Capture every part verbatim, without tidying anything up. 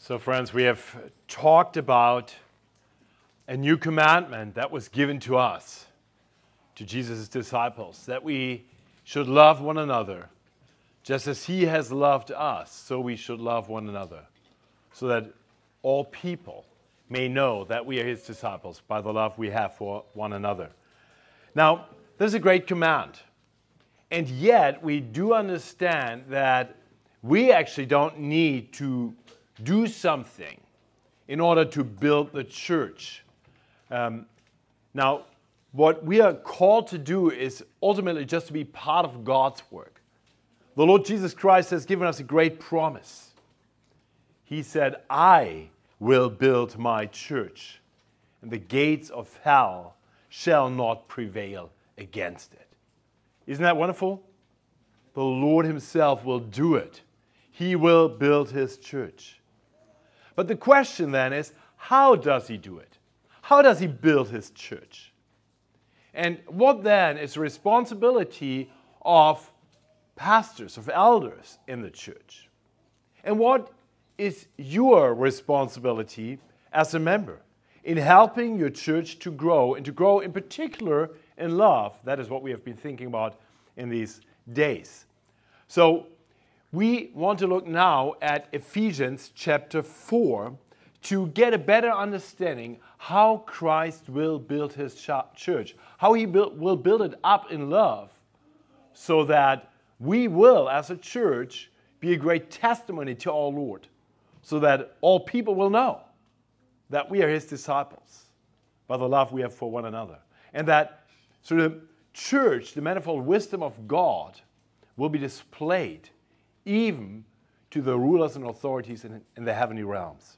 So, friends, we have talked about a new commandment that was given to us, to Jesus' disciples, that we should love one another. Just as he has loved us, so we should love one another, so that all people may know that we are his disciples by the love we have for one another. Now, this is a great command. And yet, we do understand that we actually don't need to do something in order to build the church. Um, now, what we are called to do is ultimately just to be part of God's work. The Lord Jesus Christ has given us a great promise. He said, I will build my church, and the gates of hell shall not prevail against it. Isn't that wonderful? The Lord himself will do it. He will build his church. But the question then is, how does he do it? How does he build his church? And what then is the responsibility of pastors, of elders in the church? And what is your responsibility as a member in helping your church to grow, and to grow in particular in love? That is what we have been thinking about in these days. So we want to look now at Ephesians chapter four to get a better understanding how Christ will build his church, how he will build it up in love, so that we will, as a church, be a great testimony to our Lord, so that all people will know that we are his disciples by the love we have for one another. And that so the church, the manifold wisdom of God, will be displayed even to the rulers and authorities in, in the heavenly realms.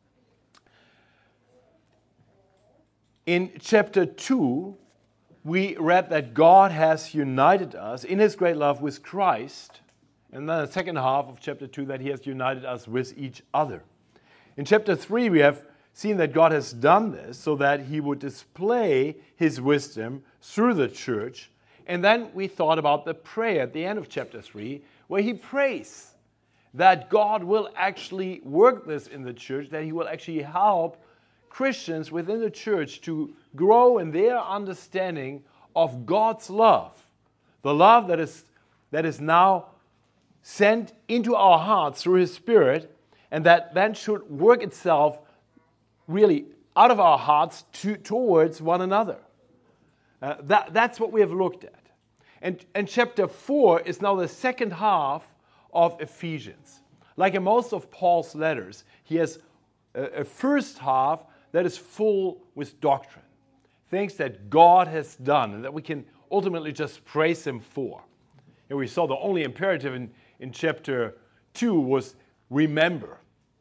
In chapter two, we read that God has united us in his great love with Christ. And then the second half of chapter two, that he has united us with each other. In chapter three, we have seen that God has done this so that he would display his wisdom through the church. And then we thought about the prayer at the end of chapter three, where he prays that God will actually work this in the church, that he will actually help Christians within the church to grow in their understanding of God's love, the love that is, that is now sent into our hearts through his Spirit, and that then should work itself really out of our hearts to, towards one another. Uh, that, that's what we have looked at. And, and chapter four is now the second half of Ephesians. Like in most of Paul's letters, he has a, a first half that is full with doctrine, things that God has done and that we can ultimately just praise him for. And we saw the only imperative in, in chapter two was remember.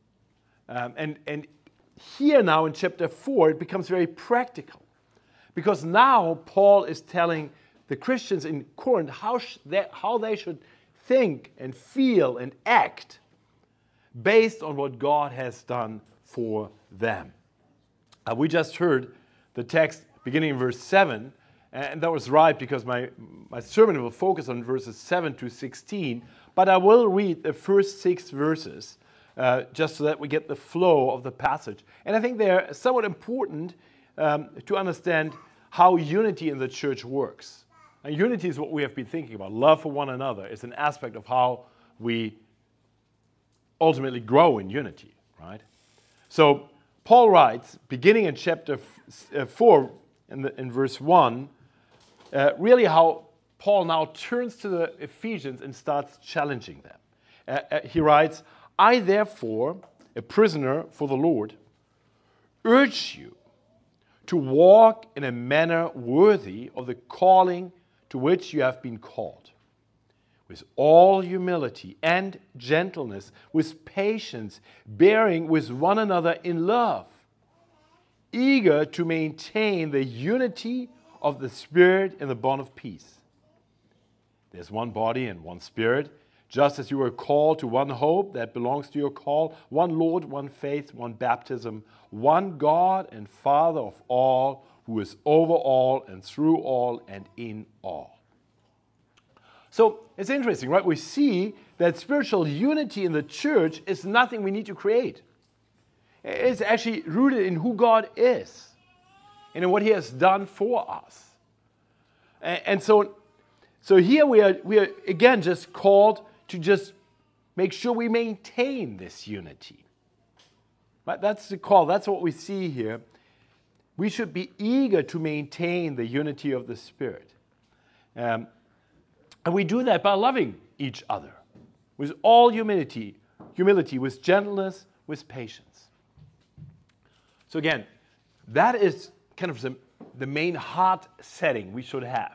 Um, and, and here now in chapter four, it becomes very practical, because now Paul is telling the Christians in Corinth how, sh- they, how they should think and feel and act based on what God has done for them. Uh, we just heard the text beginning in verse seven, and that was right because my, my sermon will focus on verses seven to sixteen, but I will read the first six verses uh, just so that we get the flow of the passage. And I think they're somewhat important um, to understand how unity in the church works. And unity is what we have been thinking about. Love for one another is an aspect of how we ultimately grow in unity, right? So Paul writes, beginning in chapter four, in, the, in verse one, uh, really how Paul now turns to the Ephesians and starts challenging them. Uh, uh, he writes, I therefore, a prisoner for the Lord, urge you to walk in a manner worthy of the calling to which you have been called, with all humility and gentleness, with patience, bearing with one another in love, eager to maintain the unity of the Spirit in the bond of peace. There's one body and one Spirit, just as you were called to one hope that belongs to your call, one Lord, one faith, one baptism, one God and Father of all, who is over all and through all and in all. So it's interesting, right? We see that spiritual unity in the church is nothing we need to create. It's actually rooted in who God is and in what he has done for us. And, and so, so here we are, we are again just called to just make sure we maintain this unity. Right? That's the call. That's what we see here. We should be eager to maintain the unity of the Spirit. Um, and we do that by loving each other with all humility, humility, with gentleness, with patience. So again, that is kind of the, the main heart setting we should have.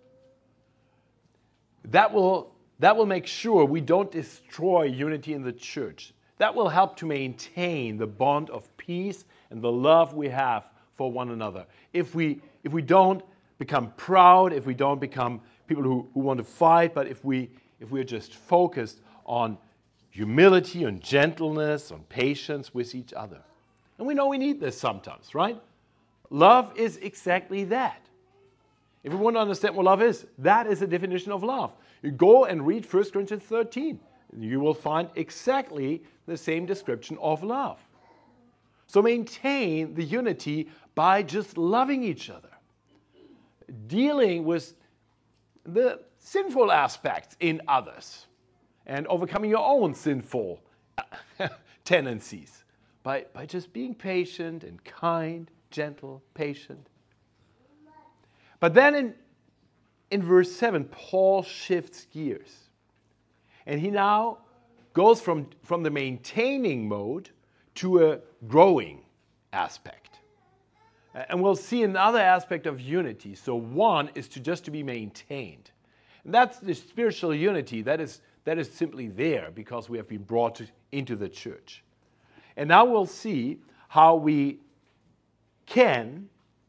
That will, that will make sure we don't destroy unity in the church. That will help to maintain the bond of peace and the love we have for one another. If we, if we don't become proud, if we don't become people who, who want to fight, but if, we, if we're just focused on humility, on gentleness, on patience with each other. And we know we need this sometimes, right? Love is exactly that. If we want to understand what love is, that is the definition of love. You go and read First Corinthians thirteen. You will find exactly the same description of love. So maintain the unity by just loving each other. Dealing with the sinful aspects in others and overcoming your own sinful tendencies by, by just being patient and kind, gentle, patient. But then in, in verse seven, Paul shifts gears. And he now goes from, from the maintaining mode to a growing aspect. And we'll see another aspect of unity. So one is to just to be maintained. And that's the spiritual unity that is, that is simply there because we have been brought to, into the church. And now we'll see how we can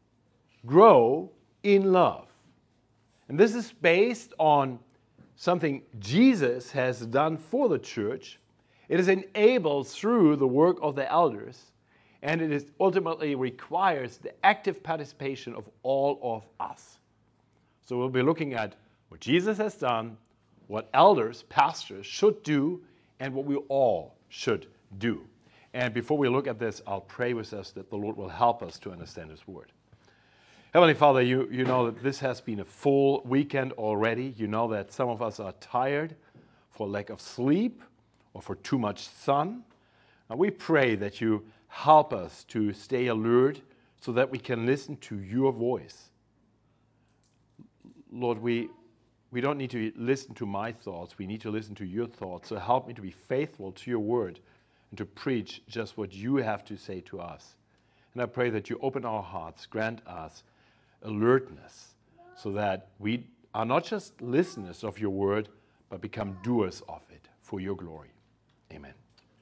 grow in love. And this is based on something Jesus has done for the church. It is enabled through the work of the elders, and it is ultimately requires the active participation of all of us. So we'll be looking at what Jesus has done, what elders, pastors should do, and what we all should do. And before we look at this, I'll pray with us that the Lord will help us to understand His Word. Heavenly Father, you, you know that this has been a full weekend already. You know that some of us are tired for lack of sleep or for too much sun. And we pray that you help us to stay alert so that we can listen to your voice. Lord, we, we don't need to listen to my thoughts. We need to listen to your thoughts. So help me to be faithful to your word and to preach just what you have to say to us. And I pray that you open our hearts, grant us alertness, so that we are not just listeners of your word, but become doers of it for your glory. Amen.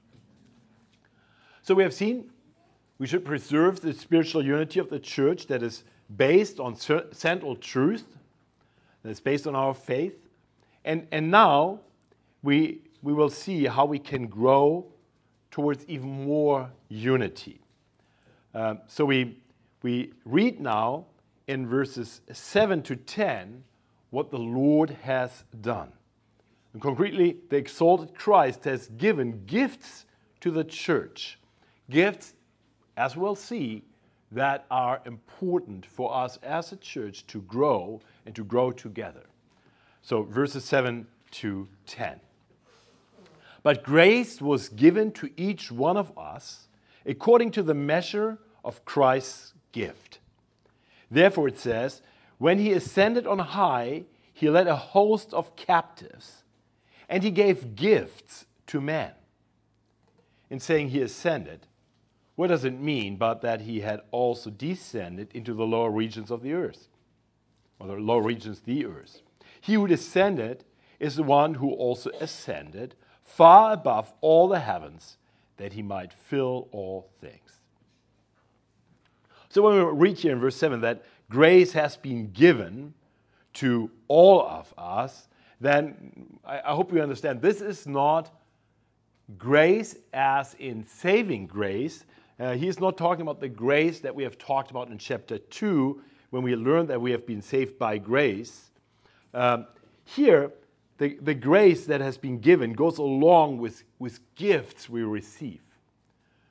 So we have seen we should preserve the spiritual unity of the church that is based on central truth, that is based on our faith. And, and now we, we will see how we can grow towards even more unity. Um, so we, we read now in verses seven to ten what the Lord has done. And concretely, the exalted Christ has given gifts to the church. Gifts, as we'll see, that are important for us as a church to grow and to grow together. So verses seven to ten. But grace was given to each one of us according to the measure of Christ's gift. Therefore it says, when he ascended on high, he led a host of captives, and he gave gifts to men. In saying he ascended, what does it mean but that he had also descended into the lower regions of the earth? Or the lower regions, the earth. He who descended is the one who also ascended far above all the heavens, that he might fill all things. So when we read here in verse seven that grace has been given to all of us, then I, I hope you understand this is not grace as in saving grace. Uh, he's not talking about the grace that we have talked about in chapter two when we learned that we have been saved by grace. Um, here, the, the grace that has been given goes along with, with gifts we receive.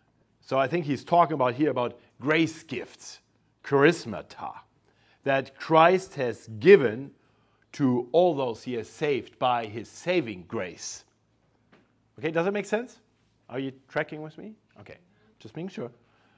So I think he's talking about here about grace gifts, charismata, that Christ has given to all those he has saved by his saving grace. Okay, does it make sense? Are you tracking with me? Okay, just making sure.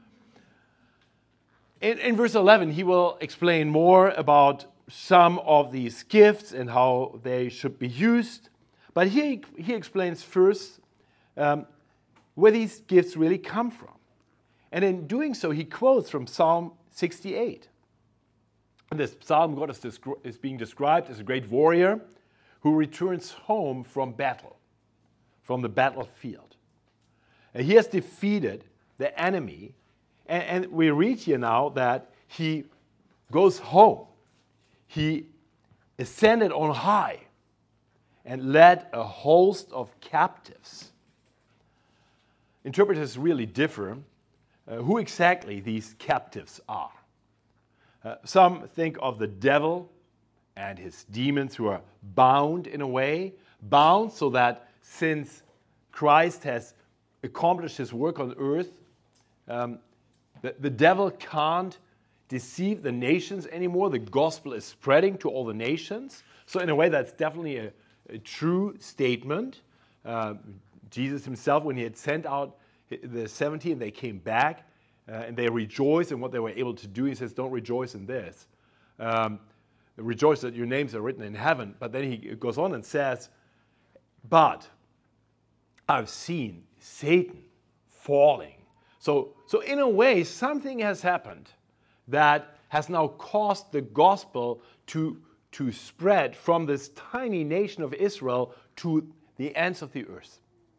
In, in verse eleven, he will explain more about some of these gifts and how they should be used. But here he, he explains first um, where these gifts really come from. And in doing so, he quotes from Psalm sixty-eight. In this psalm, God is, descri- is being described as a great warrior who returns home from battle, from the battlefield. And he has defeated the enemy. And, and we read here now that he goes home. He ascended on high and led a host of captives. Interpreters really differ uh, who exactly these captives are. Uh, some think of the devil and his demons who are bound in a way, bound so that since Christ has accomplished his work on earth, um, the, the devil can't deceive the nations anymore. The gospel is spreading to all the nations. So in a way, that's definitely a, a true statement. Uh, Jesus himself, when he had sent out the seventy and they came back, Uh, and they rejoice in what they were able to do. He says, don't rejoice in this. Um, rejoice that your names are written in heaven. But then he goes on and says, but I've seen Satan falling. So, so in a way, something has happened that has now caused the gospel to, to spread from this tiny nation of Israel to the ends of the earth.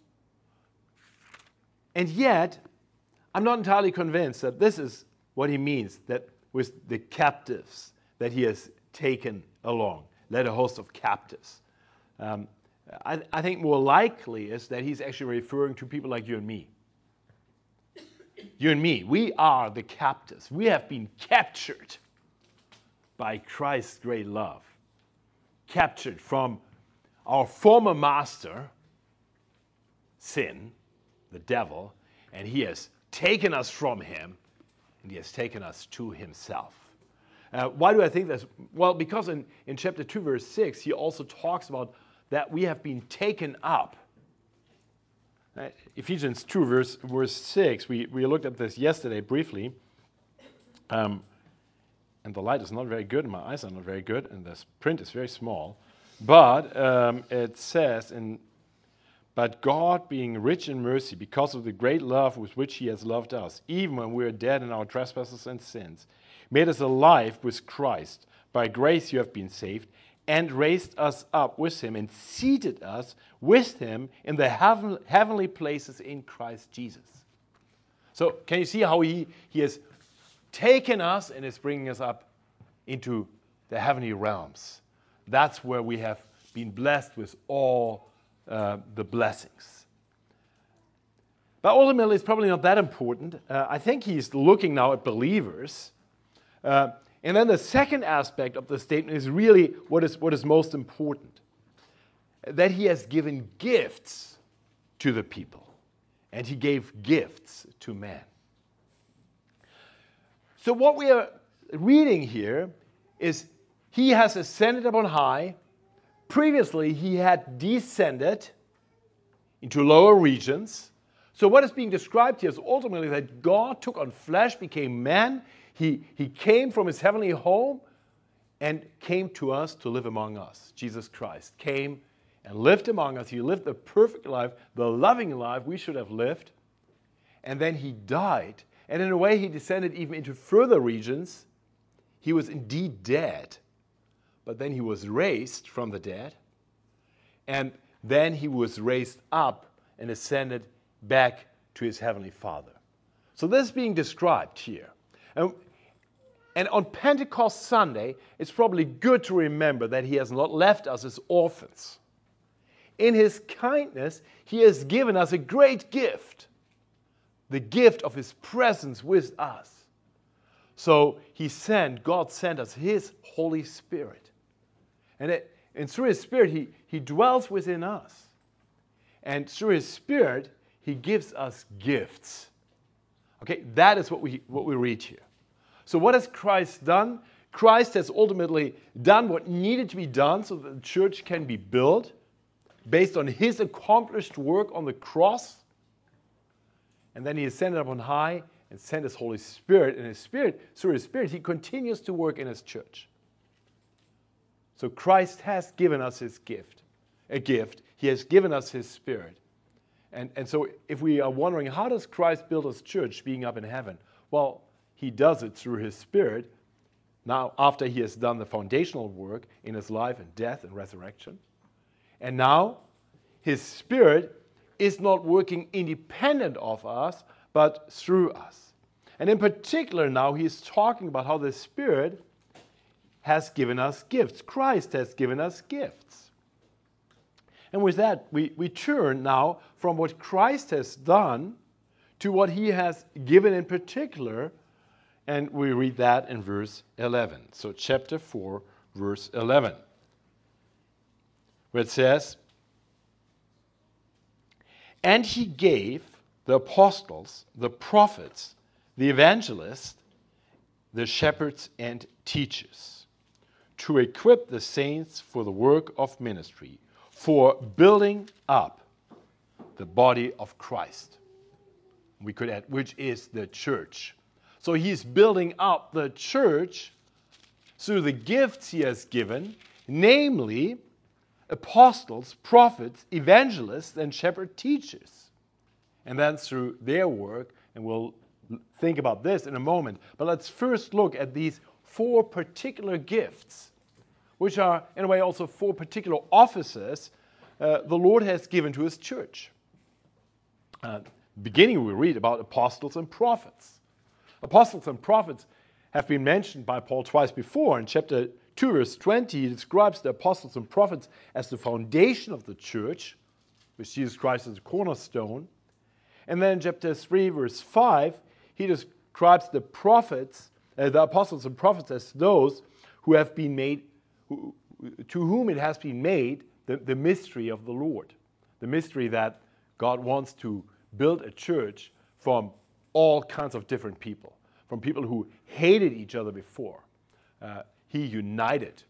And yet, I'm not entirely convinced that this is what he means, that with the captives that he has taken along, led a host of captives. Um, I, I think more likely is that he's actually referring to people like you and me. You and me, we are the captives. We have been captured by Christ's great love. Captured from our former master, sin, the devil, and he has taken us from him, and he has taken us to himself. Uh, why do I think this? Well, because in, in chapter two, verse six, he also talks about that we have been taken up. Uh, Ephesians two, verse, verse six, we, we looked at this yesterday briefly, um, and the light is not very good, and my eyes are not very good, and this print is very small, but um, it says in But God, being rich in mercy, because of the great love with which he has loved us, even when we were dead in our trespasses and sins, made us alive with Christ. By grace you have been saved, and raised us up with him, and seated us with him in the heaven, heavenly places in Christ Jesus. So can you see how he, he has taken us and is bringing us up into the heavenly realms? That's where we have been blessed with all Uh, the blessings. But ultimately, it's probably not that important. Uh, I think he's looking now at believers. Uh, and then the second aspect of the statement is really what is, what is most important. That he has given gifts to the people. And he gave gifts to man. So what we are reading here is he has ascended up on high. Previously, he had descended into lower regions. So what is being described here is ultimately that God took on flesh, became man. He, he came from his heavenly home and came to us to live among us. Jesus Christ came and lived among us. He lived the perfect life, the loving life we should have lived. And then he died. And in a way, he descended even into further regions. He was indeed dead. But then he was raised from the dead, and then he was raised up and ascended back to his heavenly Father. So this is being described here. And, and on Pentecost Sunday, it's probably good to remember that he has not left us as orphans. In his kindness, he has given us a great gift, the gift of his presence with us. So he sent, God sent us his Holy Spirit. And, it, and through his Spirit, he, he dwells within us. And through his Spirit, he gives us gifts. Okay, that is what we, what we read here. So what has Christ done? Christ has ultimately done what needed to be done so that the church can be built based on his accomplished work on the cross. And then he ascended up on high and sent his Holy Spirit. And his Spirit, through his Spirit, he continues to work in his church. So Christ has given us his gift, a gift. He has given us his Spirit. And, and so if we are wondering, how does Christ build his church being up in heaven? Well, he does it through his Spirit, now after he has done the foundational work in his life and death and resurrection. And now his Spirit is not working independent of us, but through us. And in particular now he's talking about how the Spirit has given us gifts. Christ has given us gifts. And with that, we, we turn now from what Christ has done to what he has given in particular, and we read that in verse eleven. So chapter four, verse eleven, where it says, "And he gave the apostles, the prophets, the evangelists, the shepherds and teachers, to equip the saints for the work of ministry, for building up the body of Christ." We could add, which is the church. So he's building up the church through the gifts he has given, namely apostles, prophets, evangelists, and shepherd teachers. And then through their work, and we'll think about this in a moment, but let's first look at these four particular gifts, which are, in a way, also four particular offices uh, the Lord has given to his church. Uh, beginning, we read about apostles and prophets. Apostles and prophets have been mentioned by Paul twice before. In chapter two, verse twenty, he describes the apostles and prophets as the foundation of the church, with Jesus Christ as the cornerstone. And then in chapter three, verse five, he describes the prophets, uh, the apostles and prophets as those who have been made, who, to whom it has been made the, the mystery of the Lord. The mystery that God wants to build a church from all kinds of different people, from people who hated each other before. Uh, he united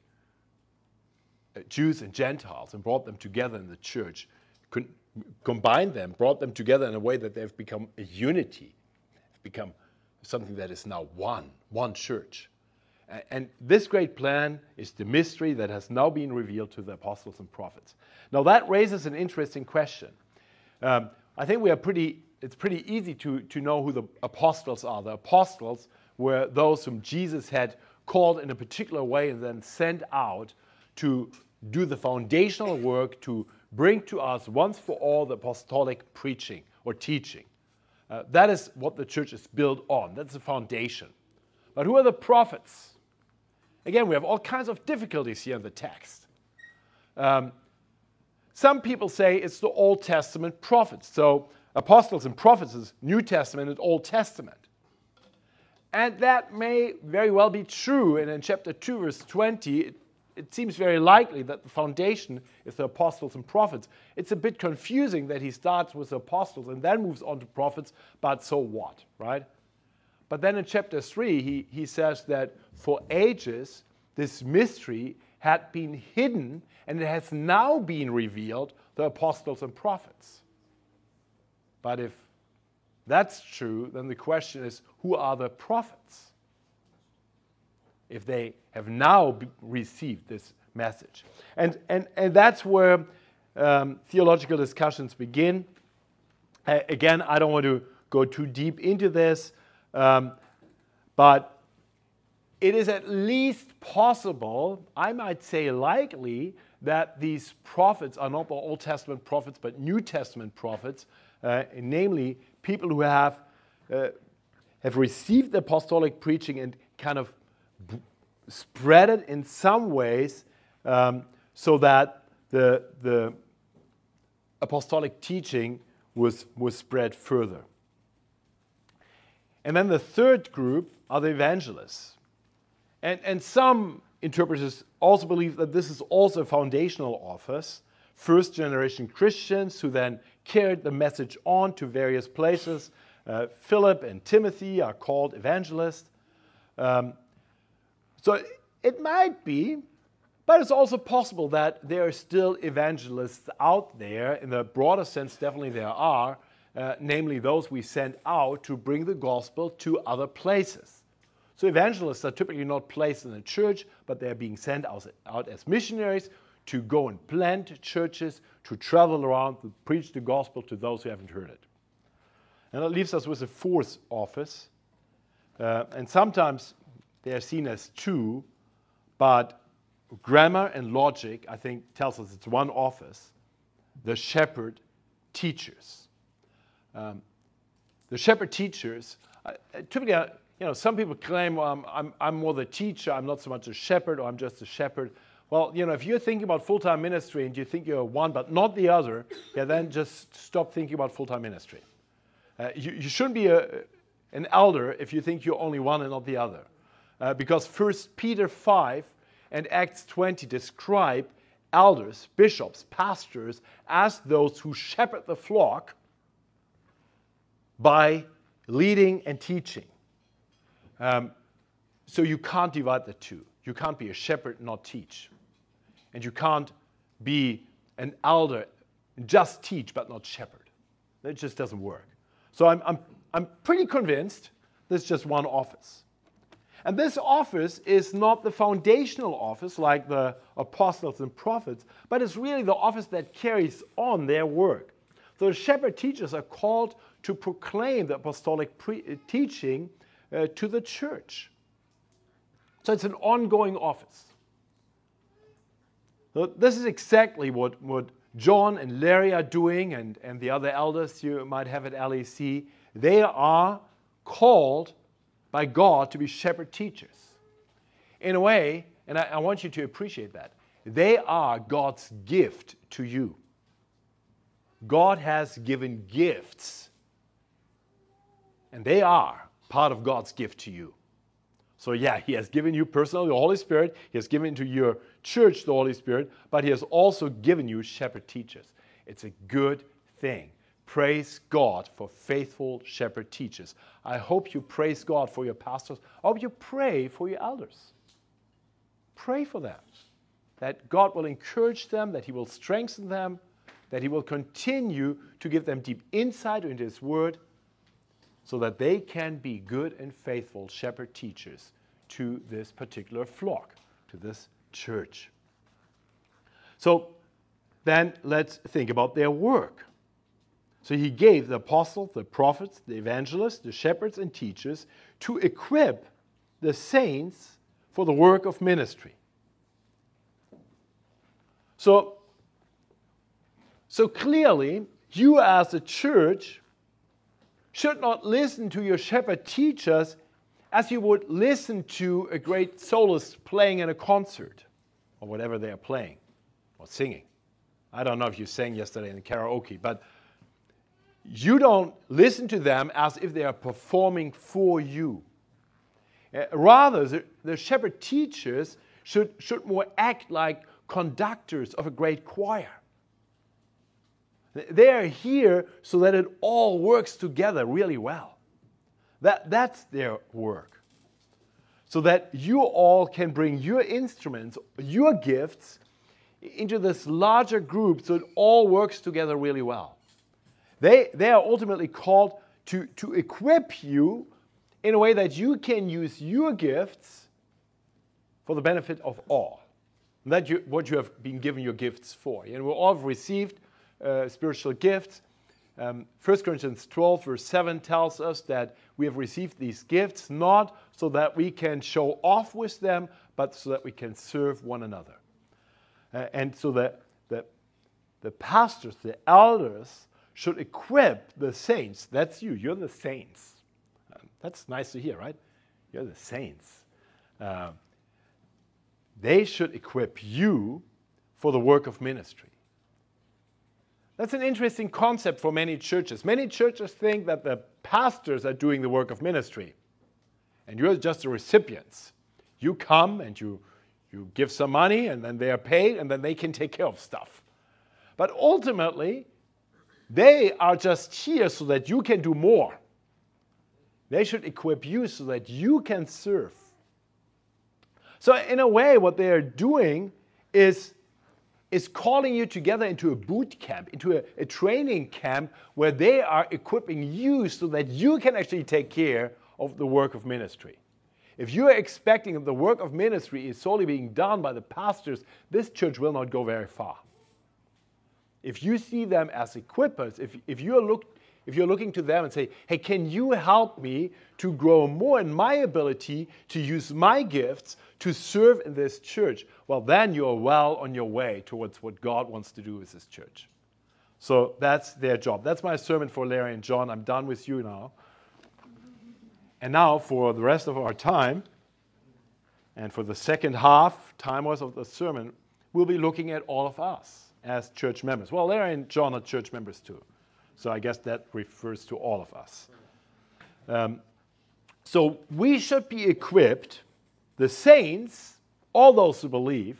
uh, Jews and Gentiles and brought them together in the church, con- combined them, brought them together in a way that they've become a unity, become something that is now one, one church. And, and this great plan is the mystery that has now been revealed to the apostles and prophets. Now that raises an interesting question. Um, I think we are pretty, it's pretty easy to, to know who the apostles are. The apostles were those whom Jesus had called in a particular way and then sent out to do the foundational work to bring to us once for all the apostolic preaching or teaching. Uh, that is what the church is built on. That's the foundation. But who are the prophets? Again, we have all kinds of difficulties here in the text. Um, Some people say it's the Old Testament prophets. So apostles and prophets is New Testament and Old Testament. And that may very well be true. And in chapter two, verse twenty, it, it seems very likely that the foundation is the apostles and prophets. It's a bit confusing that he starts with the apostles and then moves on to prophets, but so what, right? But then in chapter three, he, he says that for ages, this mystery had been hidden, and it has now been revealed, the apostles and prophets. But if that's true, then the question is, who are the prophets? If they have now be- received this message. And, and, and that's where um, theological discussions begin. Uh, again, I don't want to go too deep into this, um, but it is at least possible, I might say likely, that these prophets are not the Old Testament prophets, but New Testament prophets, uh, namely people who have uh, have received the apostolic preaching and kind of b- spread it in some ways um, so that the, the apostolic teaching was, was spread further. And then the third group are the evangelists. And, and some interpreters also believe that this is also a foundational office. First generation Christians who then carried the message on to various places, Uh, Philip and Timothy are called evangelists. Um, so it might be, but it's also possible that there are still evangelists out there. In the broader sense, definitely there are, uh, namely those we send out to bring the gospel to other places. So evangelists are typically not placed in a church, but they're being sent out, out as missionaries to go and plant churches, to travel around, to preach the gospel to those who haven't heard it. And that leaves us with a fourth office. Uh, and sometimes they are seen as two, but grammar and logic, I think, tells us it's one office. The shepherd teachers. Um, the shepherd teachers, uh, typically, uh, you know, some people claim, well, I'm, I'm, I'm more the teacher, I'm not so much a shepherd, or I'm just a shepherd. Well, you know, if you're thinking about full-time ministry and you think you're one but not the other, yeah, then just stop thinking about full-time ministry. Uh, you, you shouldn't be a, an elder if you think you're only one and not the other. Uh, because First Peter five and Acts twenty describe elders, bishops, pastors as those who shepherd the flock by leading and teaching. Um, so you can't divide the two. You can't be a shepherd and not teach. And you can't be an elder and just teach but not shepherd. That just doesn't work. So I'm, I'm, I'm pretty convinced there's just one office. And this office is not the foundational office like the apostles and prophets, but it's really the office that carries on their work. So the shepherd teachers are called to proclaim the apostolic pre- teaching uh, to the church. So it's an ongoing office. So this is exactly what, what John and Larry are doing, and, and the other elders you might have at L A C. They are called by God to be shepherd teachers. In a way, and I, I want you to appreciate that, they are God's gift to you. God has given gifts, and they are part of God's gift to you. So yeah, He has given you personally the Holy Spirit. He has given to your church the Holy Spirit, but He has also given you shepherd teachers. It's a good thing. Praise God for faithful shepherd teachers. I hope you praise God for your pastors. I hope you pray for your elders. Pray for them, that God will encourage them, that He will strengthen them, that He will continue to give them deep insight into His Word, so that they can be good and faithful shepherd teachers to this particular flock, to this church. So then let's think about their work. So He gave the apostles, the prophets, the evangelists, the shepherds and teachers to equip the saints for the work of ministry. So, so clearly, you as a church should not listen to your shepherd teachers as you would listen to a great soloist playing in a concert, or whatever they are playing, or singing. I don't know if you sang yesterday in the karaoke, but you don't listen to them as if they are performing for you. Uh, rather, the, the shepherd teachers should, should more act like conductors of a great choir. They are here so that it all works together really well. That, that's their work. So that you all can bring your instruments, your gifts, into this larger group so it all works together really well. They, they are ultimately called to, to equip you in a way that you can use your gifts for the benefit of all. And that's what you have been given your gifts for. And we all have received uh, spiritual gifts. Um, First Corinthians twelve, verse seven tells us that we have received these gifts not so that we can show off with them, but so that we can serve one another. Uh, and so that the, the pastors, the elders, should equip the saints. That's you. You're the saints. Uh, that's nice to hear, right? You're the saints. Uh, they should equip you for the work of ministry. That's an interesting concept for many churches. Many churches think that the pastors are doing the work of ministry, and you're just the recipients. You come and you, you give some money, and then they are paid, and then they can take care of stuff. But ultimately, they are just here so that you can do more. They should equip you so that you can serve. So in a way, what they are doing is, is calling you together into a boot camp, into a, a training camp where they are equipping you so that you can actually take care of the work of ministry. If you are expecting that the work of ministry is solely being done by the pastors, this church will not go very far. If you see them as equippers, if, if, you're look, if you're looking to them and say, hey, can you help me to grow more in my ability to use my gifts to serve in this church? Well, then you're well on your way towards what God wants to do with this church. So that's their job. That's my sermon for Larry and John. I'm done with you now. And now for the rest of our time, and for the second half, time was of the sermon, we'll be looking at all of us as church members. Well, Larry and John are church members too. So I guess that refers to all of us. Um, so we should be equipped, the saints, all those who believe,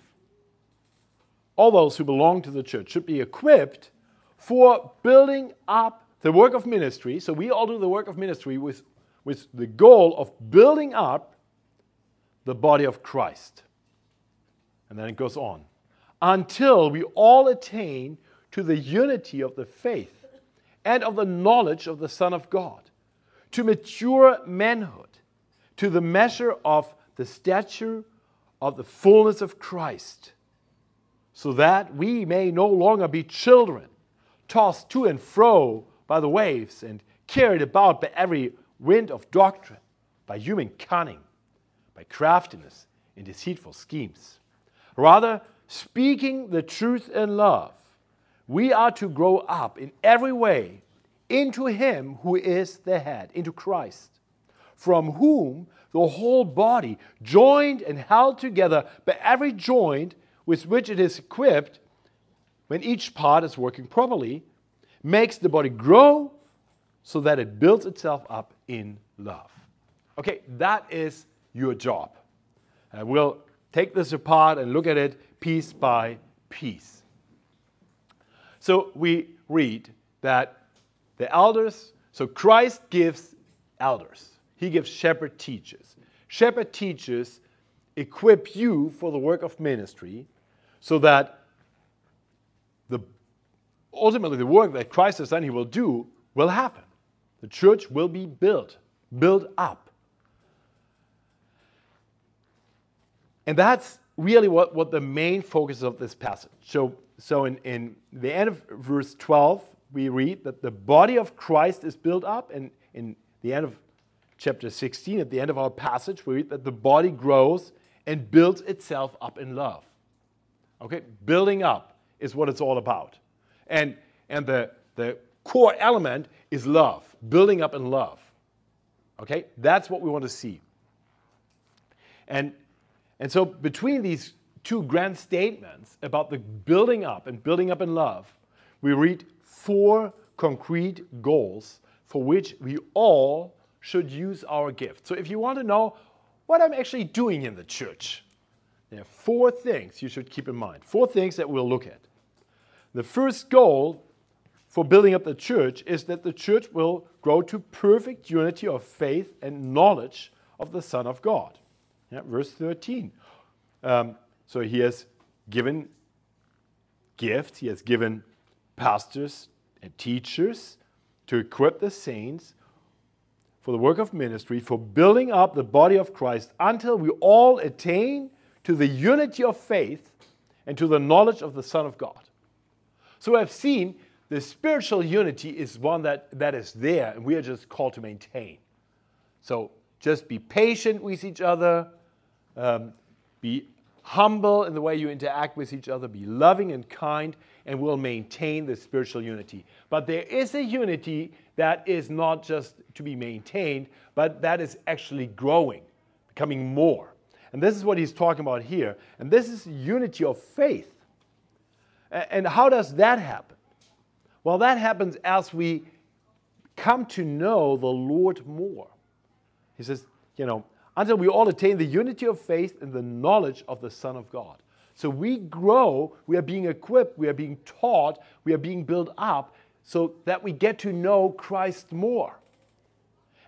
all those who belong to the church should be equipped for building up the work of ministry. So we all do the work of ministry with with the goal of building up the body of Christ. And then it goes on. Until we all attain to the unity of the faith and of the knowledge of the Son of God, to mature manhood, to the measure of the stature of the fullness of Christ, so that we may no longer be children, tossed to and fro by the waves and carried about by every wind of doctrine, by human cunning, by craftiness in deceitful schemes. Rather, speaking the truth in love, we are to grow up in every way into Him who is the head, into Christ, from whom the whole body, joined and held together by every joint with which it is equipped, when each part is working properly, makes the body grow so that it builds itself up in love. Okay, that is your job. Uh, we'll take this apart and look at it piece by piece. So we read that the elders, so Christ gives elders. He gives shepherd teachers. Shepherd teachers equip you for the work of ministry so that the ultimately the work that Christ has done, He will do, will happen. The church will be built, built up. And that's really what, what the main focus of this passage. So, so in, in the end of verse twelve, we read that the body of Christ is built up. And in the end of chapter sixteen, at the end of our passage, we read that the body grows and builds itself up in love. Okay, building up is what it's all about. And, and the, the core element is love, building up in love. Okay, that's what we want to see. And, and so between these two grand statements about the building up and building up in love, we read four concrete goals for which we all should use our gift. So if you want to know what I'm actually doing in the church, there are four things you should keep in mind. Four things that we'll look at. The first goal for building up the church is that the church will grow to perfect unity of faith and knowledge of the Son of God. Yeah, verse thirteen. Um, so he has given gifts, he has given pastors and teachers to equip the saints for the work of ministry, for building up the body of Christ until we all attain to the unity of faith and to the knowledge of the Son of God. So I've seen the spiritual unity is one that, that is there, and we are just called to maintain. So just be patient with each other, um, be humble in the way you interact with each other, be loving and kind, and we'll maintain the spiritual unity. But there is a unity that is not just to be maintained, but that is actually growing, becoming more. And this is what he's talking about here. And this is unity of faith. And how does that happen? Well, that happens as we come to know the Lord more. He says, you know, until we all attain the unity of faith and the knowledge of the Son of God. So we grow, we are being equipped, we are being taught, we are being built up so that we get to know Christ more.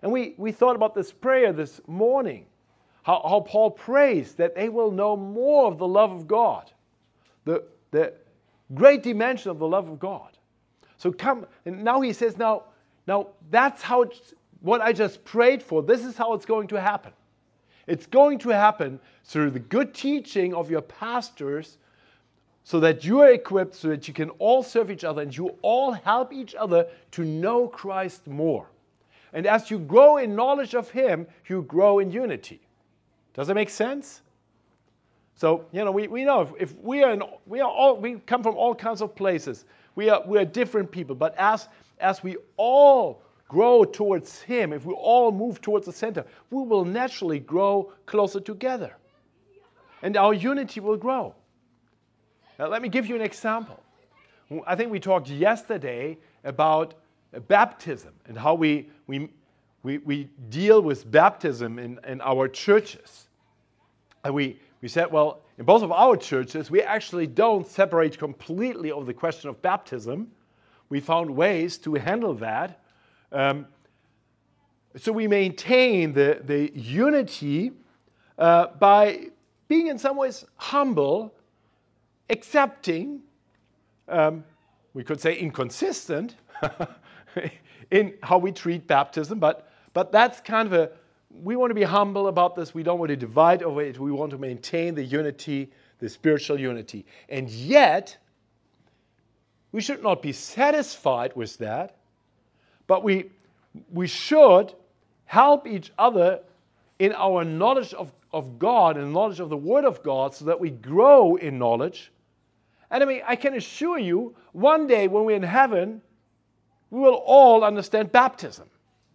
And we, we thought about this prayer this morning, how, how Paul prays that they will know more of the love of God, the, the great dimension of the love of God. So come, and now he says, now, now that's how, it's, what I just prayed for, this is how it's going to happen. It's going to happen through the good teaching of your pastors, so that you are equipped, so that you can all serve each other and you all help each other to know Christ more. And as you grow in knowledge of Him, you grow in unity. Does that make sense? So, you know, we, we know if, if we are in, we are all we come from all kinds of places. We are we are different people, but as as we all grow towards Him, if we all move towards the center, we will naturally grow closer together. And our unity will grow. Now, let me give you an example. I think we talked yesterday about baptism and how we we we, we deal with baptism in, in our churches. And we, we said, well, in both of our churches, we actually don't separate completely over the question of baptism. We found ways to handle that. Um, so we maintain the, the unity uh, by being in some ways humble, accepting, um, we could say inconsistent in how we treat baptism, but, but that's kind of a, we want to be humble about this. We don't want to divide over it. We want to maintain the unity, the spiritual unity. And yet, we should not be satisfied with that, but we, we should help each other in our knowledge of, of God and knowledge of the Word of God so that we grow in knowledge. And I mean, I can assure you, one day when we're in heaven, we will all understand baptism.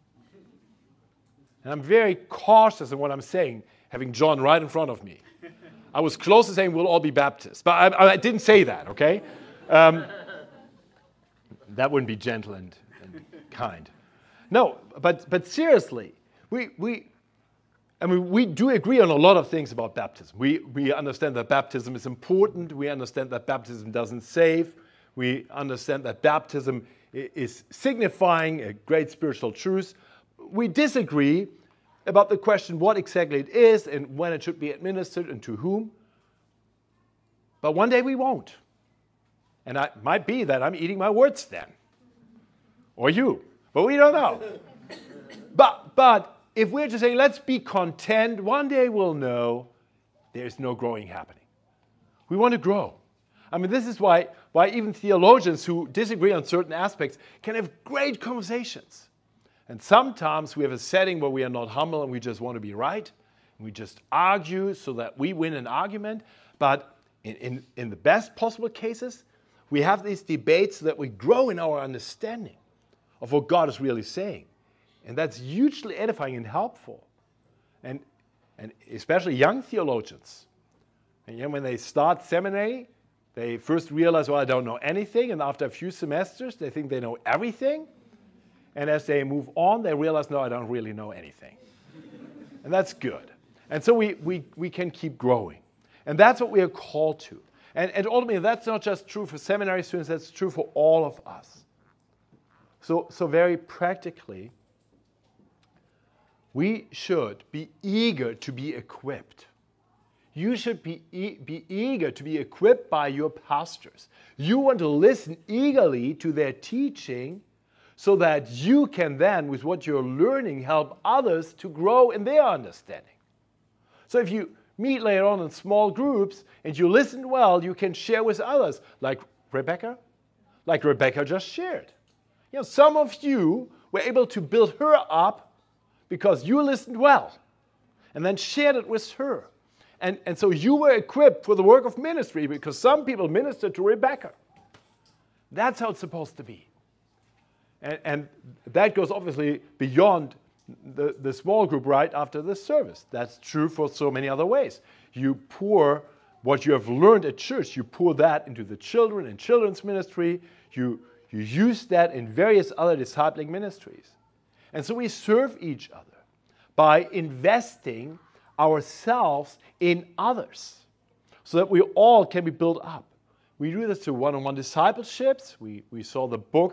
And I'm very cautious in what I'm saying, having John right in front of me. I was close to saying we'll all be Baptists, but I, I didn't say that, okay? Um, that wouldn't be gentle and, and kind. No, but but seriously, we we I mean we do agree on a lot of things about baptism. We we understand that baptism is important. We understand that baptism doesn't save. We understand that baptism is signifying a great spiritual truth. We disagree about the question what exactly it is and when it should be administered and to whom. But one day we won't. And it might be that I'm eating my words then. Or you. But we don't know. but, but if we're just saying, let's be content, one day we'll know there's no growing happening. We want to grow. I mean, this is why, why even theologians who disagree on certain aspects can have great conversations. And sometimes we have a setting where we are not humble and we just want to be right. And we just argue so that we win an argument. But in, in, in the best possible cases, we have these debates so that we grow in our understanding of what God is really saying. And that's hugely edifying and helpful. And, and especially young theologians. And you know, when they start seminary, they first realize, well, I don't know anything. And after a few semesters, they think they know everything. And as they move on, they realize, no, I don't really know anything. And that's good. And so we, we, we can keep growing. And that's what we are called to. And, and ultimately, that's not just true for seminary students, that's true for all of us. So, so very practically, we should be eager to be equipped. You should be, e- be eager to be equipped by your pastors. You want to listen eagerly to their teaching so that you can then, with what you're learning, help others to grow in their understanding. So if you meet later on in small groups and you listen well, you can share with others, like Rebecca, like Rebecca just shared. You know, some of you were able to build her up because you listened well and then shared it with her. And, and so you were equipped for the work of ministry because some people ministered to Rebecca. That's how it's supposed to be. And, and that goes obviously beyond the, the small group right after the service. That's true for so many other ways. You pour what you have learned at church, you pour that into the children and children's ministry. You, you use that in various other discipling ministries. And so we serve each other by investing ourselves in others so that we all can be built up. We do this through one-on-one discipleships. We, we saw the book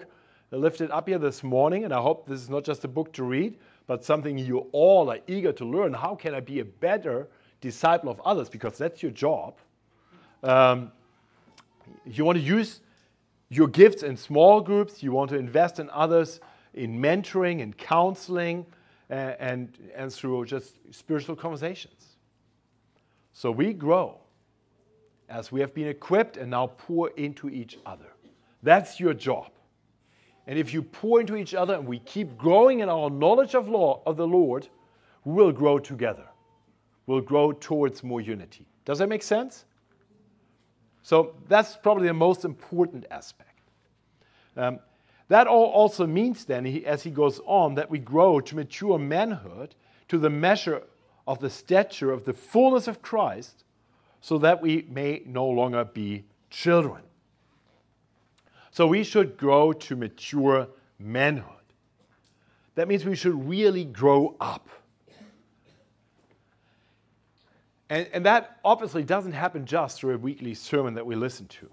lifted up here this morning, and I hope this is not just a book to read, but something you all are eager to learn. How can I be a better disciple of others? Because that's your job. Um, you want to use your gifts in small groups. You want to invest in others in mentoring and counseling and, and, and through just spiritual conversations. So we grow as we have been equipped and now pour into each other. That's your job. And if you pour into each other and we keep growing in our knowledge of law of the Lord, we will grow together. We'll grow towards more unity. Does that make sense? So that's probably the most important aspect. Um, that all also means then, he, as he goes on, that we grow to mature manhood to the measure of the stature of the fullness of Christ, so that we may no longer be children. So we should grow to mature manhood. That means we should really grow up. And, and that obviously doesn't happen just through a weekly sermon that we listen to.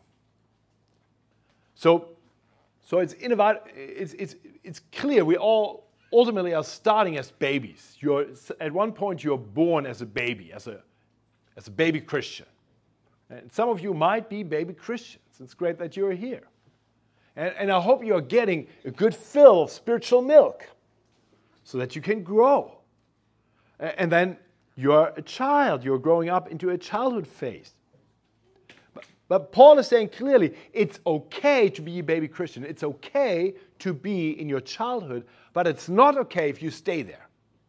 So, so it's, it's, it's, it's clear we all ultimately are starting as babies. You're, at one point you're born as a baby, as a, as a baby Christian. And some of you might be baby Christians. It's great that you're here. And, and I hope you're getting a good fill of spiritual milk so that you can grow. And, and then you're a child. You're growing up into a childhood phase. But, but Paul is saying clearly, it's okay to be a baby Christian. It's okay to be in your childhood, but it's not okay if you stay there.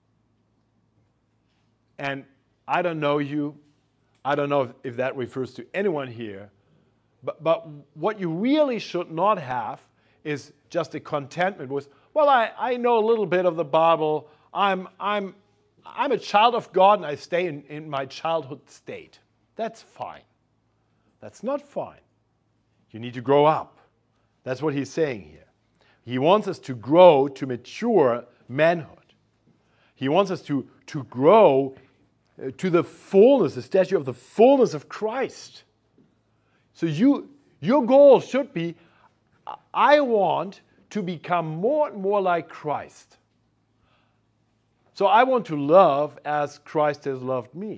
And I don't know you. I don't know if, if that refers to anyone here. But, but what you really should not have is just a contentment with, well, I, I know a little bit of the Bible. I'm, I'm, I'm a child of God and I stay in, in my childhood state. That's fine. That's not fine. You need to grow up. That's what he's saying here. He wants us to grow to mature manhood. He wants us to, to grow to the fullness, the stature of the fullness of Christ. So you, your goal should be, I want to become more and more like Christ. So I want to love as Christ has loved me.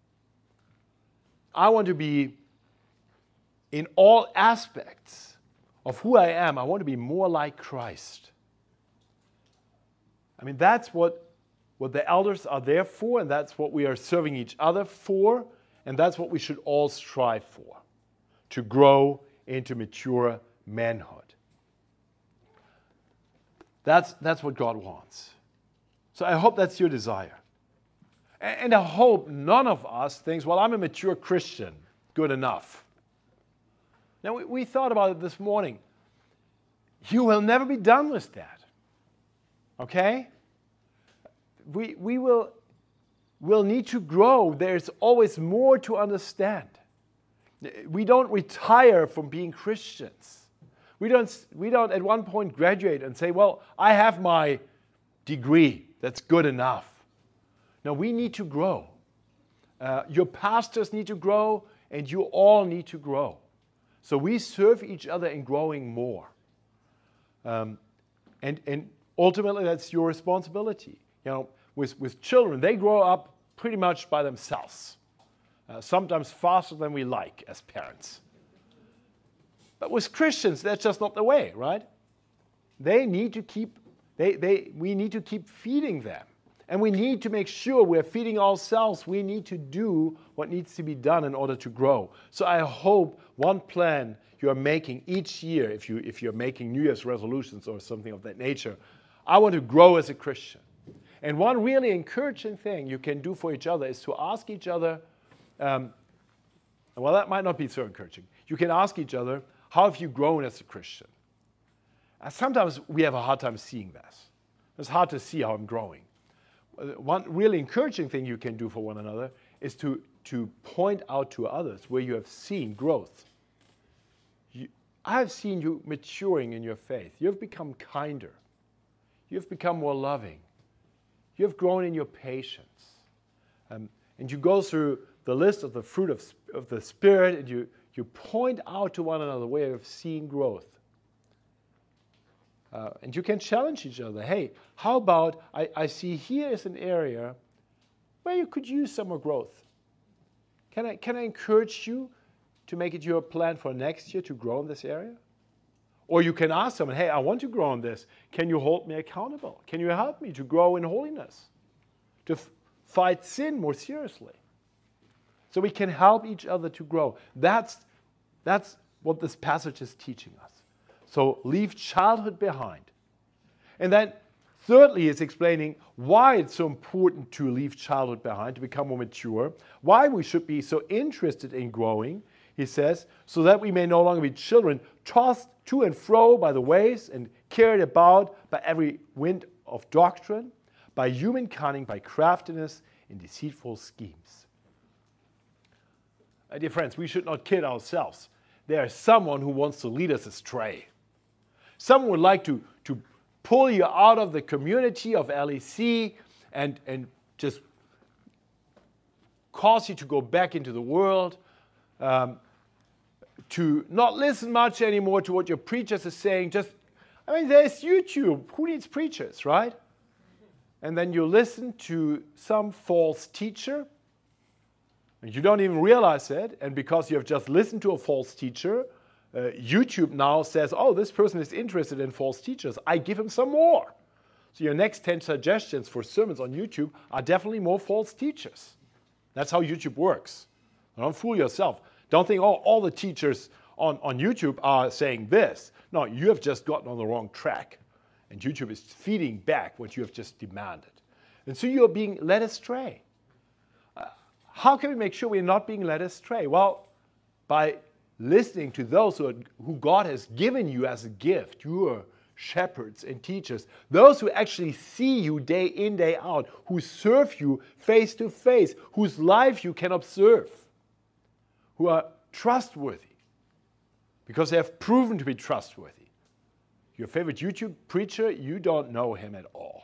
I want to be, in all aspects of who I am, I want to be more like Christ. I mean, that's what, what the elders are there for, and that's what we are serving each other for, and that's what we should all strive for, to grow into mature manhood. That's, that's what God wants. So I hope that's your desire. And, and I hope none of us thinks, well, I'm a mature Christian, good enough. Now, we, we thought about it this morning. You will never be done with that. Okay? We, we will, will need to grow. There's always more to understand. We don't retire from being Christians. We don't, we don't at one point graduate and say, well, I have my degree. That's good enough. No, we need to grow. Uh, your pastors need to grow, and you all need to grow. So we serve each other in growing more. Um, and, and ultimately, that's your responsibility. You know, with, with children, they grow up pretty much by themselves. Uh, sometimes faster than we like as parents. But with Christians, that's just not the way, right? They need to keep, they, they, we need to keep feeding them. And we need to make sure we're feeding ourselves. We need to do what needs to be done in order to grow. So I hope one plan you're making each year, if, you, if you're making New Year's resolutions or something of that nature, I want to grow as a Christian. And one really encouraging thing you can do for each other is to ask each other, Um, well, that might not be so encouraging. You can ask each other, how have you grown as a Christian? And sometimes we have a hard time seeing this. It's hard to see how I'm growing. One really encouraging thing you can do for one another is to, to point out to others where you have seen growth. You, I have seen you maturing in your faith. You've become kinder. You've become more loving. You've grown in your patience. Um, and you go through the list of the fruit of, of the Spirit, and you, you point out to one another where you've seen growth. Uh, and you can challenge each other. Hey, how about I, I see here is an area where you could use some more growth. Can I, can I encourage you to make it your plan for next year to grow in this area? Or you can ask someone, hey, I want to grow in this. Can you hold me accountable? Can you help me to grow in holiness? To f- fight sin more seriously? So we can help each other to grow. That's, that's what this passage is teaching us. So leave childhood behind. And then thirdly, it's explaining why it's so important to leave childhood behind, to become more mature, why we should be so interested in growing. He says, so that we may no longer be children, tossed to and fro by the waves and carried about by every wind of doctrine, by human cunning, by craftiness in deceitful schemes. Uh, dear friends, we should not kid ourselves. There is someone who wants to lead us astray. Someone would like to, to pull you out of the community of L E C and, and just cause you to go back into the world, um, to not listen much anymore to what your preachers are saying. Just, I mean, there's YouTube. Who needs preachers, right? And then you listen to some false teacher, and you don't even realize it, and because you have just listened to a false teacher, Uh, YouTube now says, oh, this person is interested in false teachers. I give him some more. So your next ten suggestions for sermons on YouTube are definitely more false teachers. That's how YouTube works. Don't fool yourself. Don't think, oh, all the teachers on, on YouTube are saying this. No, you have just gotten on the wrong track. And YouTube is feeding back what you have just demanded. And so you're being led astray. Uh, how can we make sure we're not being led astray? Well, by listening to those who, are, who God has given you as a gift, your shepherds and teachers, those who actually see you day in, day out, who serve you face to face, whose life you can observe, who are trustworthy because they have proven to be trustworthy. Your favorite YouTube preacher, you don't know him at all.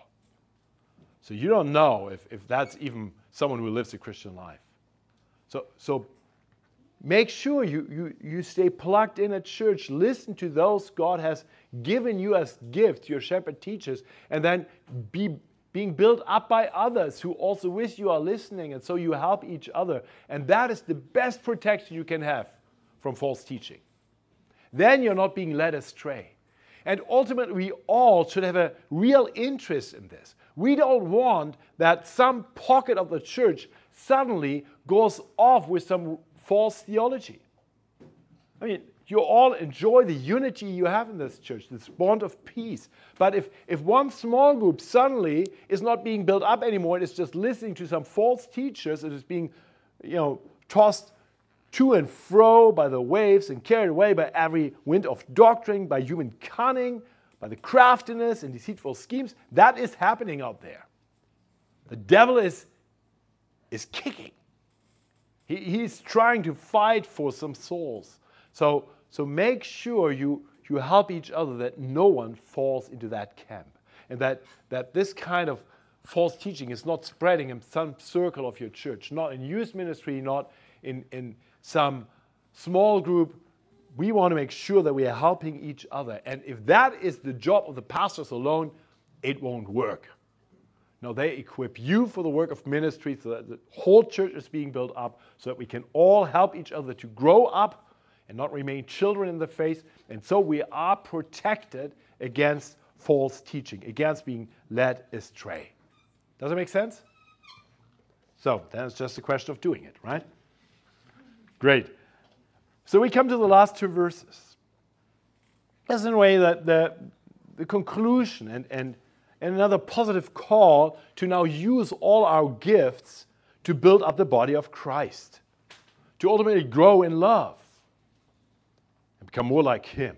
So you don't know if, if that's even someone who lives a Christian life. So, so make sure you, you, you stay plugged in at church. Listen to those God has given you as gifts, your shepherd teachers, and then be being built up by others who also with you are listening, and so you help each other. And that is the best protection you can have from false teaching. Then you're not being led astray. And ultimately, we all should have a real interest in this. We don't want that some pocket of the church suddenly goes off with some false theology. I mean, you all enjoy the unity you have in this church, this bond of peace. But if, if one small group suddenly is not being built up anymore, and is just listening to some false teachers, and is being, you know, tossed to and fro by the waves and carried away by every wind of doctrine, by human cunning, by the craftiness and deceitful schemes, that is happening out there. The devil is, is kicking. He, he's trying to fight for some souls. So, so make sure you, you help each other that no one falls into that camp. And that, that this kind of false teaching is not spreading in some circle of your church, not in youth ministry, not in, in some small group. We want to make sure that we are helping each other. And if that is the job of the pastors alone, it won't work. No, they equip you for the work of ministry so that the whole church is being built up, so that we can all help each other to grow up and not remain children in the faith. And so we are protected against false teaching, against being led astray. Does that make sense? So then it's just a question of doing it, right? Great. So we come to the last two verses. That's in a way that the, the conclusion and, and, and another positive call to now use all our gifts to build up the body of Christ, to ultimately grow in love and become more like Him.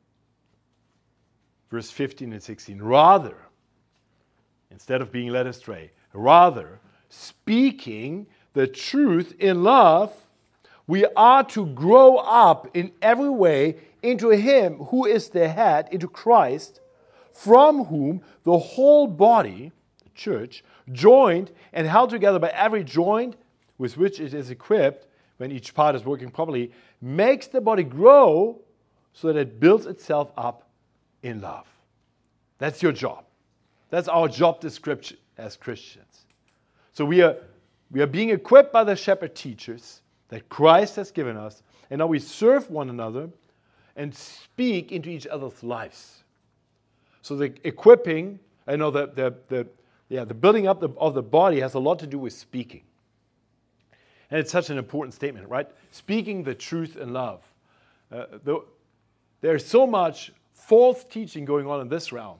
Verse fifteen and sixteen. Rather, instead of being led astray, rather, speaking the truth in love, we are to grow up in every way into Him who is the head, into Christ, from whom the whole body, the church, joined and held together by every joint with which it is equipped, when each part is working properly, makes the body grow so that it builds itself up in love. That's your job. That's our job description as Christians. So we are, we are being equipped by the shepherd teachers that Christ has given us, and now we serve one another and speak into each other's lives. So the equipping, I know that the, the, yeah, the building up the, of the body has a lot to do with speaking. And it's such an important statement, right? Speaking the truth in love. Uh, the, there's so much false teaching going on in this realm.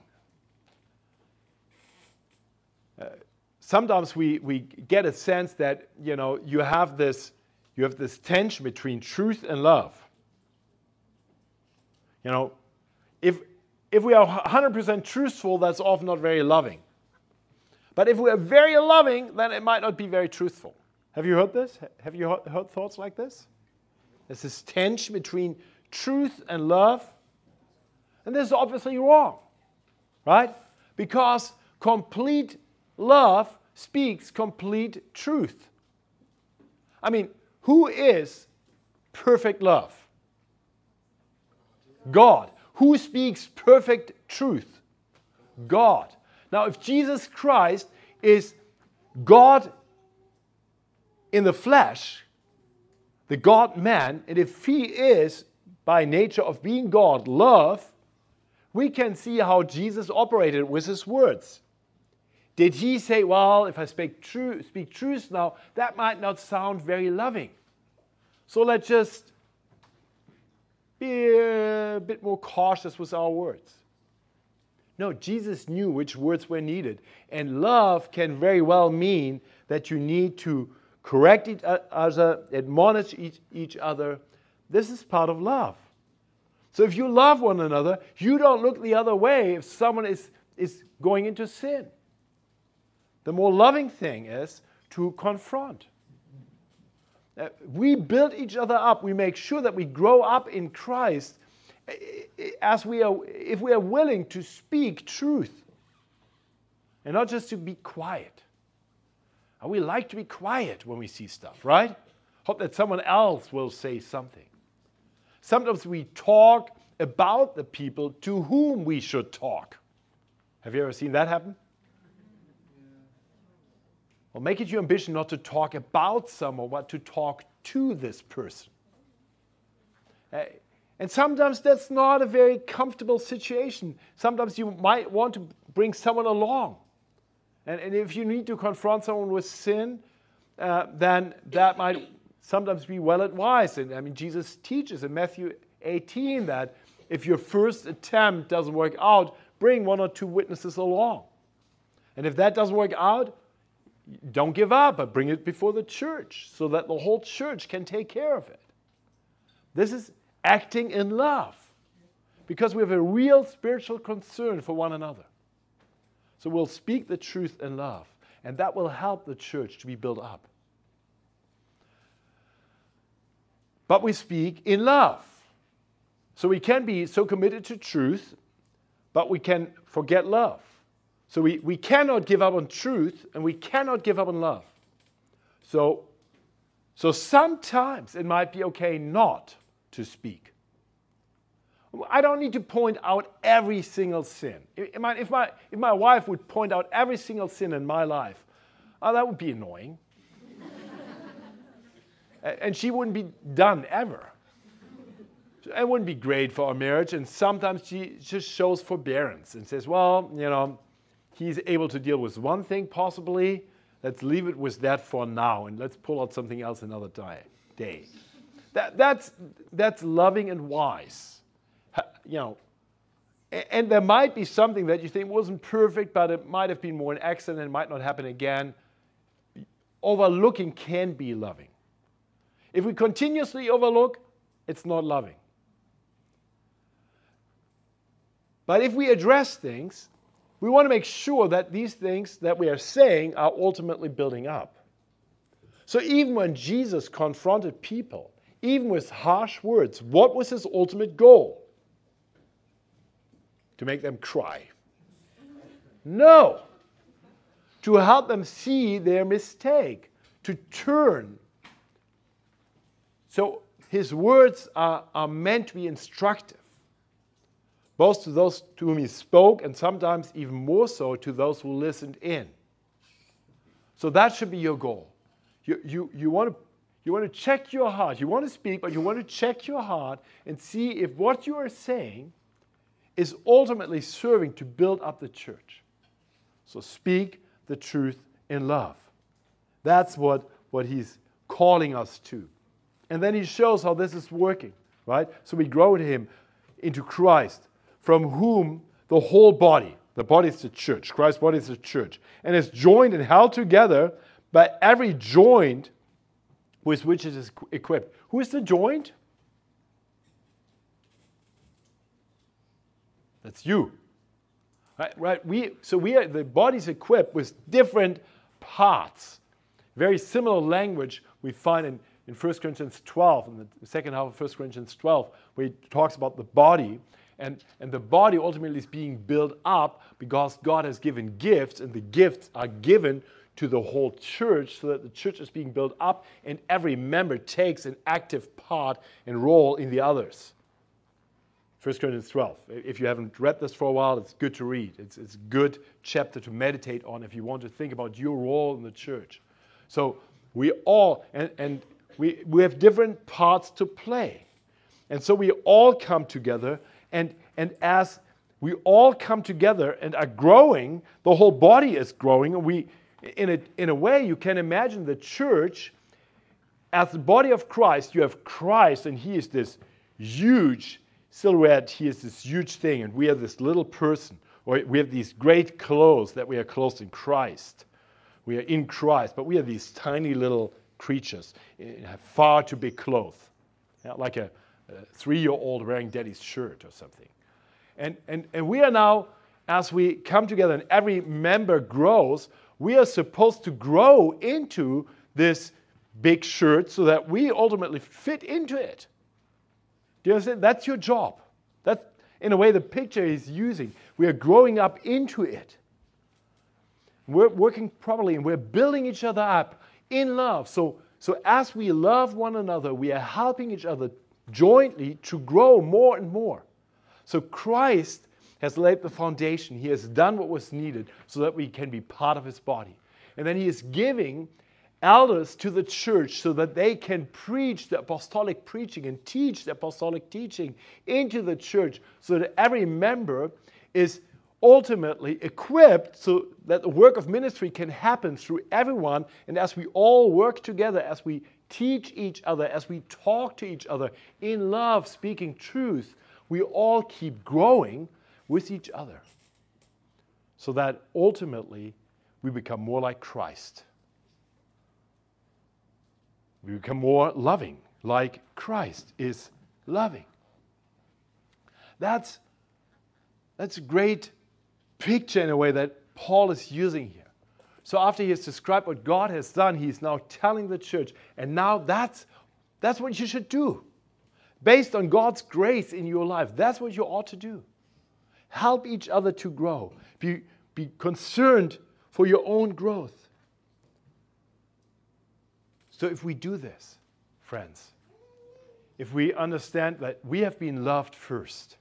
Uh, sometimes we, we get a sense that, you know, you have this you have this tension between truth and love. You know, if if we are one hundred percent truthful, that's often not very loving. But if we are very loving, then it might not be very truthful. Have you heard this? Have you heard thoughts like this? There's this tension between truth and love. And this is obviously wrong, right? Because complete love speaks complete truth. I mean, who is perfect love? God. Who speaks perfect truth? God. Now, if Jesus Christ is God in the flesh, the God-man, and if he is, by nature of being God, love, we can see how Jesus operated with his words. Did he say, well, if I speak, true, speak truth now, that might not sound very loving. So let's just be a bit more cautious with our words. No, Jesus knew which words were needed. And love can very well mean that you need to correct each other, admonish each, each other. This is part of love. So if you love one another, you don't look the other way if someone is, is going into sin. The more loving thing is to confront. Uh, we build each other up. We make sure that we grow up in Christ as we are, if we are willing to speak truth and not just to be quiet. And we like to be quiet when we see stuff, right? Hope that someone else will say something. Sometimes we talk about the people to whom we should talk. Have you ever seen that happen? Well, make it your ambition not to talk about someone, but to talk to this person. Uh, and sometimes that's not a very comfortable situation. Sometimes you might want to bring someone along. And, and if you need to confront someone with sin, uh, then that might sometimes be well advised. And I mean, Jesus teaches in Matthew eighteen that if your first attempt doesn't work out, bring one or two witnesses along. And if that doesn't work out, don't give up, but bring it before the church so that the whole church can take care of it. This is acting in love because we have a real spiritual concern for one another. So we'll speak the truth in love, and that will help the church to be built up. But we speak in love. So we can be so committed to truth, but we can forget love. So we, we cannot give up on truth, and we cannot give up on love. So, so sometimes it might be okay not to speak. I don't need to point out every single sin. If my, if my, if my wife would point out every single sin in my life, oh, that would be annoying. And she wouldn't be done ever. It wouldn't be great for our marriage. And sometimes she just shows forbearance and says, well, you know, he's able to deal with one thing possibly. Let's leave it with that for now, and let's pull out something else another day. That, that's, that's loving and wise. You know, and there might be something that you think wasn't perfect, but it might have been more an accident, it might not happen again. Overlooking can be loving. If we continuously overlook, it's not loving. But if we address things, we want to make sure that these things that we are saying are ultimately building up. So even when Jesus confronted people, even with harsh words, what was his ultimate goal? To make them cry? No. To help them see their mistake, to turn. So his words are, are meant to be instructive. both to those to whom he spoke, and sometimes even more so to those who listened in. So that should be your goal. You, you, you, want to, you want to check your heart. You want to speak, but you want to check your heart and see if what you are saying is ultimately serving to build up the church. So speak the truth in love. That's what, what he's calling us to. And then he shows how this is working, right? So we grow in him into Christ, from whom the whole body, the body is the church, Christ's body is the church, and is joined and held together by every joint with which it is equipped. Who is the joint? That's you. Right? Right? We, so we are, the body's equipped with different parts. Very similar language we find in, in First Corinthians twelve, in the second half of First Corinthians twelve, where he talks about the body. And, and the body ultimately is being built up because God has given gifts, and the gifts are given to the whole church so that the church is being built up and every member takes an active part and role in the others. First Corinthians twelve. If you haven't read this for a while, it's good to read. It's, it's a good chapter to meditate on if you want to think about your role in the church. So we all, and, and we, we have different parts to play. And so we all come together. And, and as we all come together and are growing, the whole body is growing. And we, in a, in a way, you can imagine the church as the body of Christ. You have Christ, and he is this huge silhouette. He is this huge thing, and we are this little person. Or we have these great clothes that we are clothed in Christ. We are in Christ, but we are these tiny little creatures, far too big clothes, yeah, like a A three-year-old wearing daddy's shirt or something. And, and, and we are now, as we come together and every member grows, we are supposed to grow into this big shirt so that we ultimately fit into it. Do you understand? That's your job. That's, in a way, the picture he's using. We are growing up into it. We're working properly, and we're building each other up in love. So, so as we love one another, we are helping each other jointly to grow more and more. So Christ has laid the foundation. He has done what was needed so that we can be part of his body. And then he is giving elders to the church so that they can preach the apostolic preaching and teach the apostolic teaching into the church so that every member is ultimately equipped so that the work of ministry can happen through everyone. And as we all work together, as we teach each other, as we talk to each other in love, speaking truth, we all keep growing with each other so that ultimately we become more like Christ. We become more loving, like Christ is loving. That's, that's a great picture in a way that Paul is using here. So after he has described what God has done, he is now telling the church, and now that's, that's what you should do. Based on God's grace in your life, that's what you ought to do. Help each other to grow. Be, be concerned for your own growth. So if we do this, friends, if we understand that we have been loved first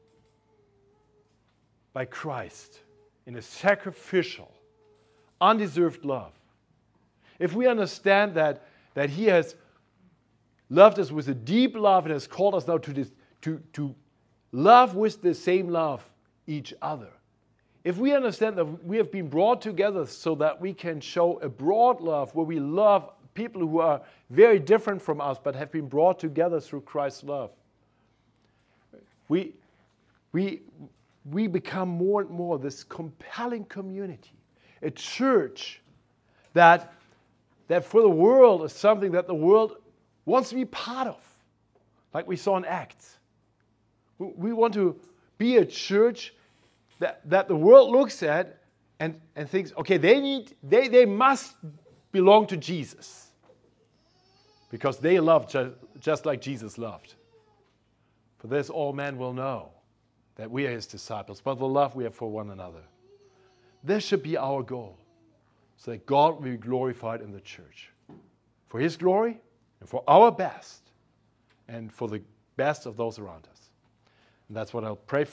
by Christ in a sacrificial, undeserved love. If we understand that, that he has loved us with a deep love and has called us now to, this, to, to love with the same love each other. If we understand that we have been brought together so that we can show a broad love where we love people who are very different from us but have been brought together through Christ's love, we, we, we become more and more this compelling community. A church that, that for the world is something that the world wants to be part of, like we saw in Acts. We want to be a church that, that the world looks at and, and thinks, okay, they need, they, they must belong to Jesus because they love just, just like Jesus loved. For this all men will know that we are his disciples, by the love we have for one another. This should be our goal, so that God will be glorified in the church. For his glory, and for our best, and for the best of those around us. And that's what I'll pray for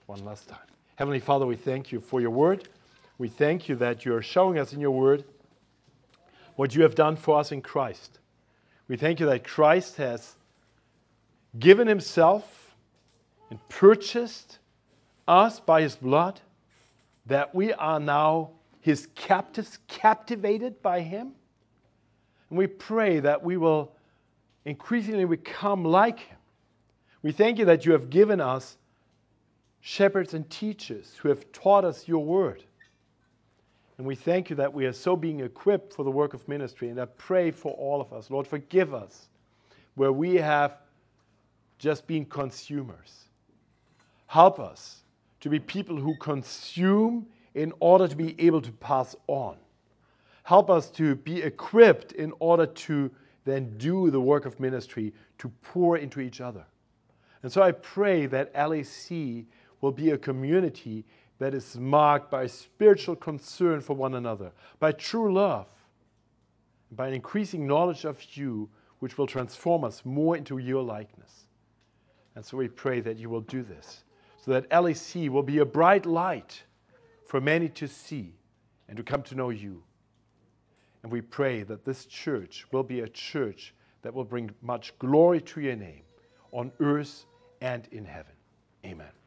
one last time. Heavenly Father, we thank you for your word. We thank you that you're showing us in your word what you have done for us in Christ. We thank you that Christ has given himself and purchased us by his blood, that we are now his captives, captivated by him. And we pray that we will increasingly become like him. We thank you that you have given us shepherds and teachers who have taught us your word. And we thank you that we are so being equipped for the work of ministry. And I pray for all of us. Lord, forgive us where we have just been consumers. Help us to be people who consume in order to be able to pass on. Help us to be equipped in order to then do the work of ministry, to pour into each other. And so I pray that L A C will be a community that is marked by spiritual concern for one another, by true love, by an increasing knowledge of you, which will transform us more into your likeness. And so we pray that you will do this, so that L A C will be a bright light for many to see and to come to know you. And we pray that this church will be a church that will bring much glory to your name on earth and in heaven. Amen.